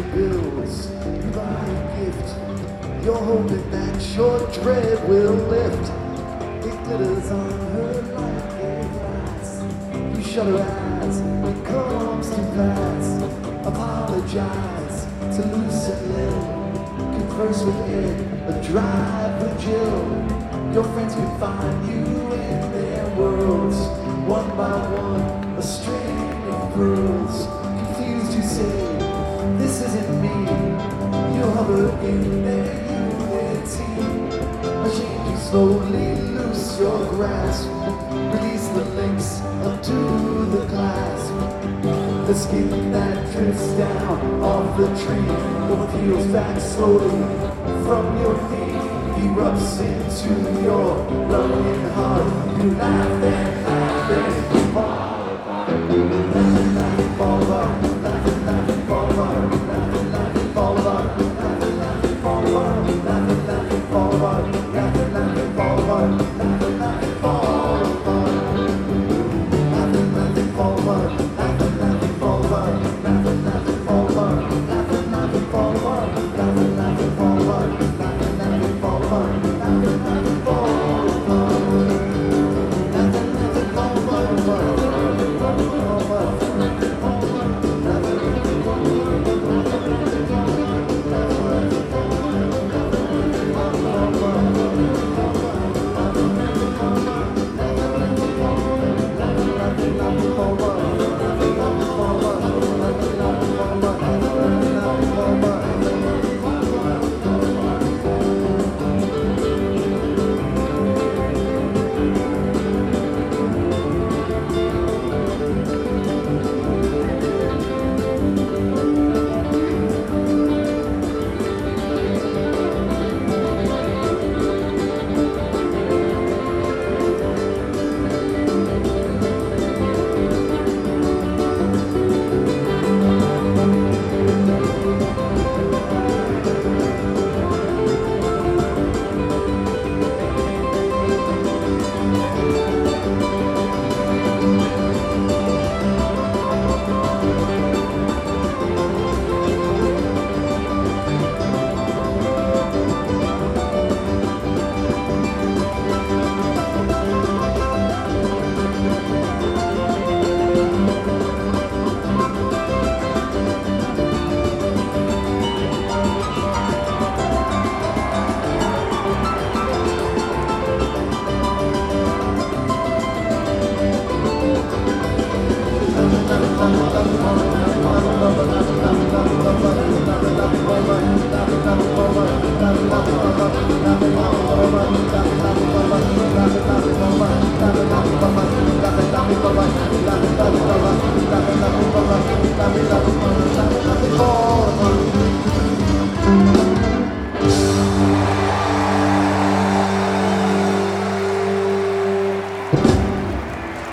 your bills, you buy a gift. You're hoping that your dread will lift. It glitters on her like a glass. You shut her eyes when it comes to pass. Apologize to Lucy Lynn. Converse with Ed, or drive with Jill. Your friends can find you in their worlds. One by one, a string of pearls. Confused you say, this isn't me. You hover in their unity. Ashamed you slowly loose your grasp. Release the links onto the clasp. The skin that drifts down off the tree or peels back slowly from your feet. Erupts into your loving heart. You laugh and laugh and fall apart.